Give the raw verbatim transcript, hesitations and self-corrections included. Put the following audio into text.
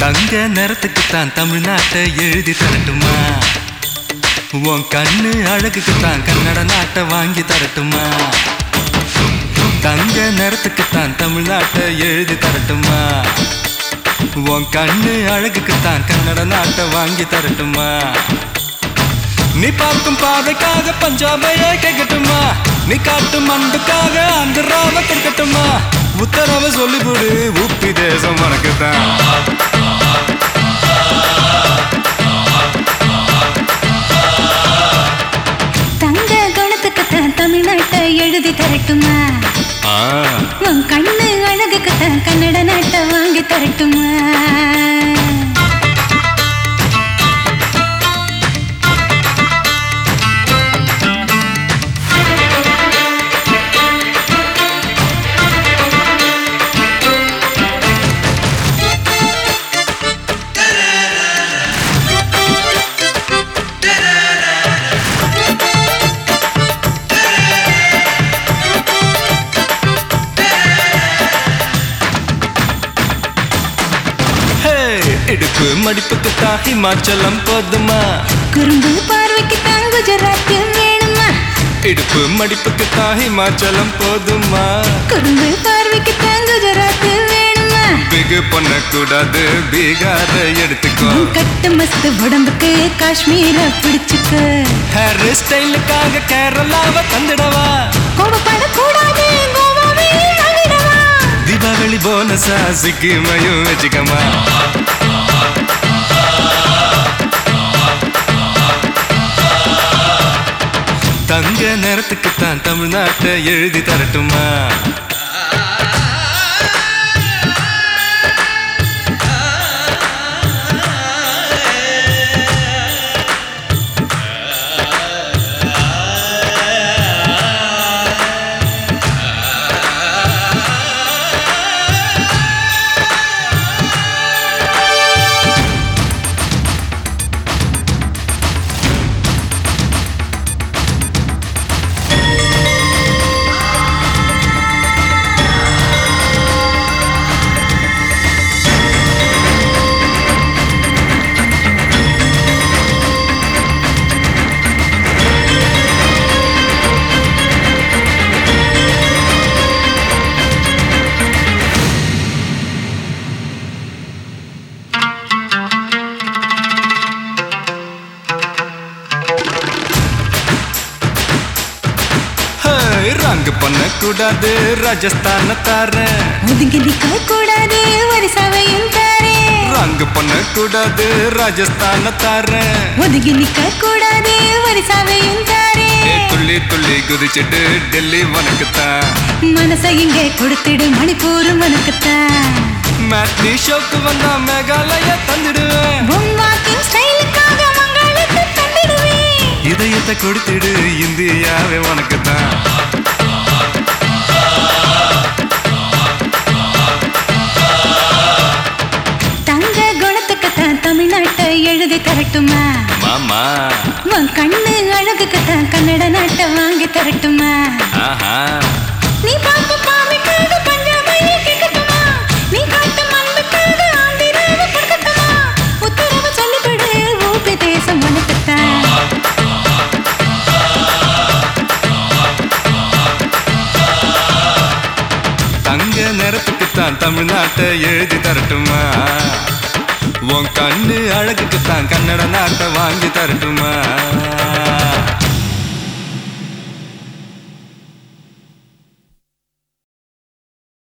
தங்க நிறத்துக்குத்தான் தமிழ்நாட்டை எழுதி தரட்டுமா? உன் கண்ணு அழகுக்குத்தான் கன்னட நாட்டை வாங்கி தரட்டுமா? தங்க நிறத்துக்குத்தான் தமிழ்நாட்டை எழுதி தரட்டுமா? உன் கண்ணு அழகுக்குத்தான் கன்னட நாட்டை வாங்கி தரட்டுமா? நீ பார்க்கும் பாதைக்காக பஞ்சாபையே கேட்கட்டுமா? நீ காட்டும் அன்புக்காக ஆந்திராவை கொடுக்கட்டுமா? உத்தரவை சொல்லிவிடு, உப்பி தேசம் உனக்குத்தான். தங்க குணத்துக்குத்தான் தமிழ்நாட்டை எழுதி தரட்டுமா? உன் கண்ணு அழகுக்குத்தான் கன்னட நாட்டை வாங்கி தரட்டுமா? இடுப்பு மடிப்புக்குத்தான் ஹிமாச்சலம் போதுமா? குறும்பு பார்வைக்குத்தான் குஜராத் வேணுமா? இடுப்பு மடிப்புக்குத்தான் ஹிமாச்சலம் போதுமா? குறும்பு பார்வைக்குத்தான் குஜராத் வேணுமா? பிகு பண்ணக்கூடாது, பீகார எடுத்துக்கோ. கட்டு மஸ்து உடம்புக்கு காஷ்மீர பிடிச்சுக்க. ஹேர் ஸ்டைலுக்காக கேரளாவை தந்துடவா? கோபப்படக்கூடாது, கோவாவே வாங்கிடவா? தீபாவளி போனஸா சிக்கிமையும் வச்சுக்கமா? தங்க நிறத்துக்குத்தான் தமிழ்நாட்டை எழுதி தரட்டுமா? ரங்கு பண்ண கூடாது, ராஜஸ்தான தாரேன். ஒதுங்கி நிக்க கூடாது, வரிசாவையும் தாரேன். ரங்கு பண்ண கூடாது, ராஜஸ்தான தாரேன். ஒதுங்கி நிக்க கூடாது, வரிசாவையும் தாரேன். துள்ளி துள்ளி குதிச்சுட்டு டெல்லி உனக்குத்தான். மனசை இங்கே கொடுத்துடு, மணிப்பூர் உனக்குத்தான். மேட்னி ஷோக்கு வந்தா மேகாலயா தந்துடுவேன். பொம்மாக்கின் ஸ்டைலுக்காக மங்களத்தை தந்துடுவேன். இதயத்தை கொடுத்துடு, இந்தியாவே உனக்குத்தான். தங்க குணத்துக்குத்தான் தமிழ்நாட்டை எழுதி தரட்டுமா? மாமா உன் கண்ணு அழகுக்குத்தான் கன்னட நாட்டை வாங்கி தரட்டுமா? நீ பார்க்க பாவைக்காக பஞ்சாபையே கேட்கட்டுமா? நீ காட்டும் அன்புக்காக ஆந்திராவை கொடுக்கட்டுமா? உத்தரவை சொல்லிவிடு, ஊபி தேசம் உனக்குத்தான். தங்க நிறத்துக்குத்தான் தமிழ்நாட்டை எழுதி தரட்டுமா? உன் கண்ணு அழகுக்குத்தான் கன்னட நாட்டை வாங்கி தரட்டுமா?